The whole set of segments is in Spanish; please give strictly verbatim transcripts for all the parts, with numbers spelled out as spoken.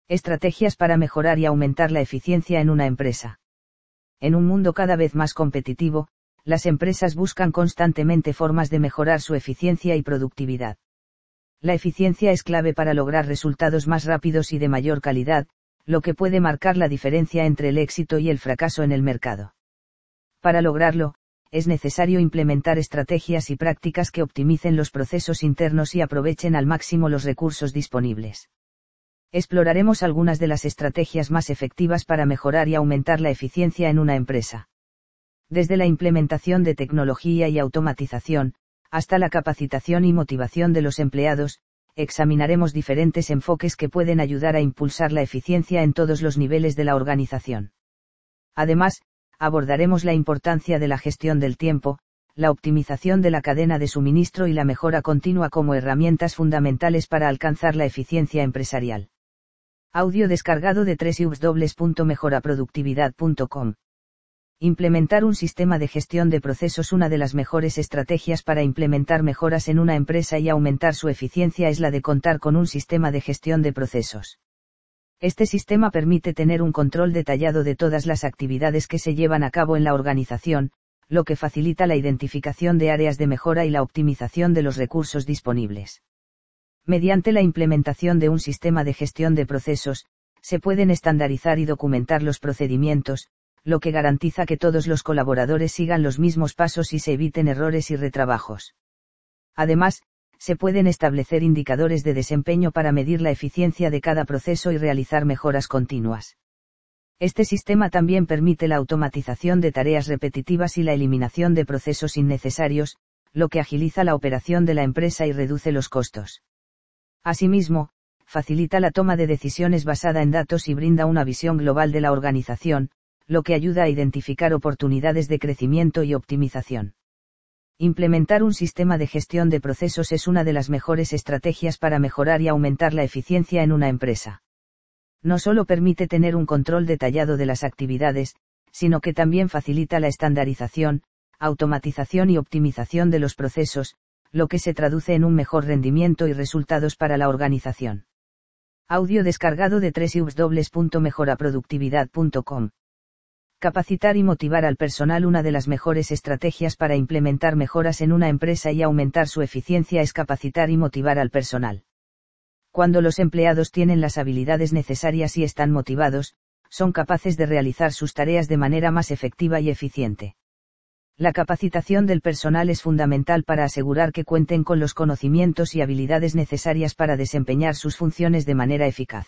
Estrategias para mejorar y aumentar la eficiencia en una empresa. En un mundo cada vez más competitivo, las empresas buscan constantemente formas de mejorar su eficiencia y productividad. La eficiencia es clave para lograr resultados más rápidos y de mayor calidad, lo que puede marcar la diferencia entre el éxito y el fracaso en el mercado. Para lograrlo, es necesario implementar estrategias y prácticas que optimicen los procesos internos y aprovechen al máximo los recursos disponibles. Exploraremos algunas de las estrategias más efectivas para mejorar y aumentar la eficiencia en una empresa. Desde la implementación de tecnología y automatización, hasta la capacitación y motivación de los empleados, examinaremos diferentes enfoques que pueden ayudar a impulsar la eficiencia en todos los niveles de la organización. Además, abordaremos la importancia de la gestión del tiempo, la optimización de la cadena de suministro y la mejora continua como herramientas fundamentales para alcanzar la eficiencia empresarial. Audio descargado de doble u doble u doble u punto mejora productividad punto com. Implementar un sistema de gestión de procesos. Una de las mejores estrategias para implementar mejoras en una empresa y aumentar su eficiencia es la de contar con un sistema de gestión de procesos. Este sistema permite tener un control detallado de todas las actividades que se llevan a cabo en la organización, lo que facilita la identificación de áreas de mejora y la optimización de los recursos disponibles. Mediante la implementación de un sistema de gestión de procesos, se pueden estandarizar y documentar los procedimientos, lo que garantiza que todos los colaboradores sigan los mismos pasos y se eviten errores y retrabajos. Además, se pueden establecer indicadores de desempeño para medir la eficiencia de cada proceso y realizar mejoras continuas. Este sistema también permite la automatización de tareas repetitivas y la eliminación de procesos innecesarios, lo que agiliza la operación de la empresa y reduce los costos. Asimismo, facilita la toma de decisiones basada en datos y brinda una visión global de la organización, lo que ayuda a identificar oportunidades de crecimiento y optimización. Implementar un sistema de gestión de procesos es una de las mejores estrategias para mejorar y aumentar la eficiencia en una empresa. No solo permite tener un control detallado de las actividades, sino que también facilita la estandarización, automatización y optimización de los procesos, lo que se traduce en un mejor rendimiento y resultados para la organización. Audio descargado de doble u doble u doble u punto mejora productividad punto com. Capacitar y motivar al personal. Una de las mejores estrategias para implementar mejoras en una empresa y aumentar su eficiencia es capacitar y motivar al personal. Cuando los empleados tienen las habilidades necesarias y están motivados, son capaces de realizar sus tareas de manera más efectiva y eficiente. La capacitación del personal es fundamental para asegurar que cuenten con los conocimientos y habilidades necesarias para desempeñar sus funciones de manera eficaz.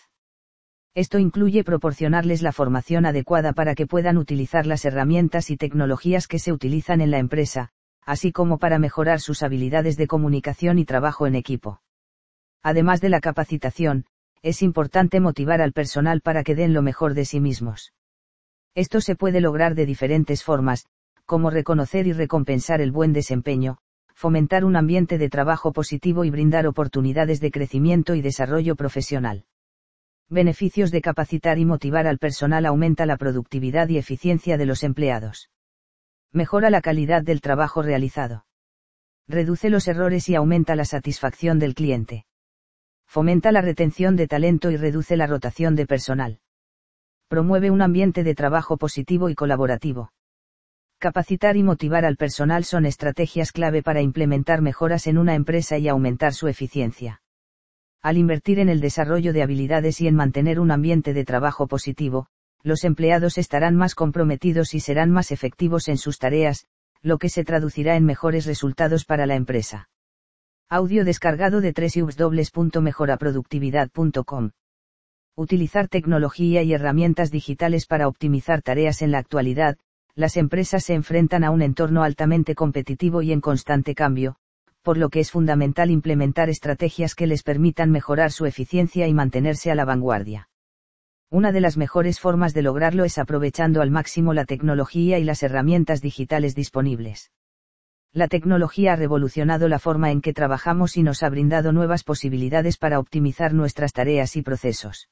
Esto incluye proporcionarles la formación adecuada para que puedan utilizar las herramientas y tecnologías que se utilizan en la empresa, así como para mejorar sus habilidades de comunicación y trabajo en equipo. Además de la capacitación, es importante motivar al personal para que den lo mejor de sí mismos. Esto se puede lograr de diferentes formas, como reconocer y recompensar el buen desempeño, fomentar un ambiente de trabajo positivo y brindar oportunidades de crecimiento y desarrollo profesional. Beneficios de capacitar y motivar al personal. Aumenta la productividad y eficiencia de los empleados. Mejora la calidad del trabajo realizado. Reduce los errores y aumenta la satisfacción del cliente. Fomenta la retención de talento y reduce la rotación de personal. Promueve un ambiente de trabajo positivo y colaborativo. Capacitar y motivar al personal son estrategias clave para implementar mejoras en una empresa y aumentar su eficiencia. Al invertir en el desarrollo de habilidades y en mantener un ambiente de trabajo positivo, los empleados estarán más comprometidos y serán más efectivos en sus tareas, lo que se traducirá en mejores resultados para la empresa. Audio descargado de doble u doble u doble u punto mejora productividad punto com. Utilizar tecnología y herramientas digitales para optimizar tareas. En la actualidad, las empresas se enfrentan a un entorno altamente competitivo y en constante cambio, por lo que es fundamental implementar estrategias que les permitan mejorar su eficiencia y mantenerse a la vanguardia. Una de las mejores formas de lograrlo es aprovechando al máximo la tecnología y las herramientas digitales disponibles. La tecnología ha revolucionado la forma en que trabajamos y nos ha brindado nuevas posibilidades para optimizar nuestras tareas y procesos.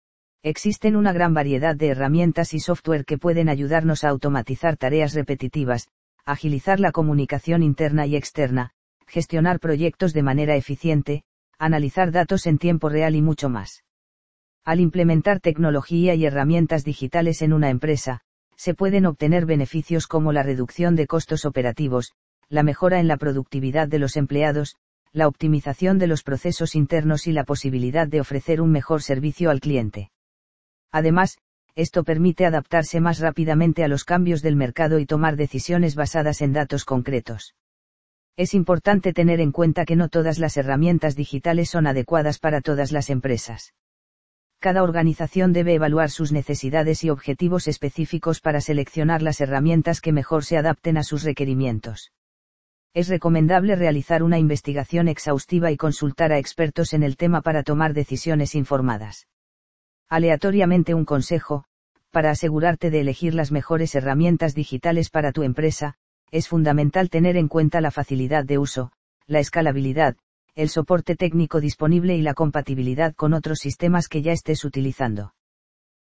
Existen una gran variedad de herramientas y software que pueden ayudarnos a automatizar tareas repetitivas, agilizar la comunicación interna y externa, gestionar proyectos de manera eficiente, analizar datos en tiempo real y mucho más. Al implementar tecnología y herramientas digitales en una empresa, se pueden obtener beneficios como la reducción de costos operativos, la mejora en la productividad de los empleados, la optimización de los procesos internos y la posibilidad de ofrecer un mejor servicio al cliente. Además, esto permite adaptarse más rápidamente a los cambios del mercado y tomar decisiones basadas en datos concretos. Es importante tener en cuenta que no todas las herramientas digitales son adecuadas para todas las empresas. Cada organización debe evaluar sus necesidades y objetivos específicos para seleccionar las herramientas que mejor se adapten a sus requerimientos. Es recomendable realizar una investigación exhaustiva y consultar a expertos en el tema para tomar decisiones informadas. Aleatoriamente un consejo, para asegurarte de elegir las mejores herramientas digitales para tu empresa, es fundamental tener en cuenta la facilidad de uso, la escalabilidad, el soporte técnico disponible y la compatibilidad con otros sistemas que ya estés utilizando.